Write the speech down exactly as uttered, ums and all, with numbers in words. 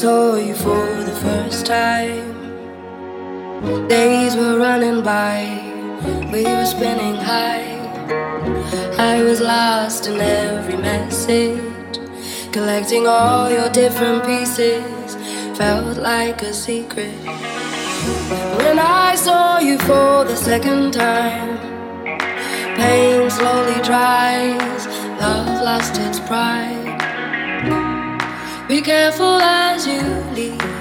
saw you for the first time, days were running by, we were spinning high. I was lost in every message, collecting all your different pieces, felt like a secret. When I saw you for the second time, pain slowly dries, love lost its pride. Be careful as you leave,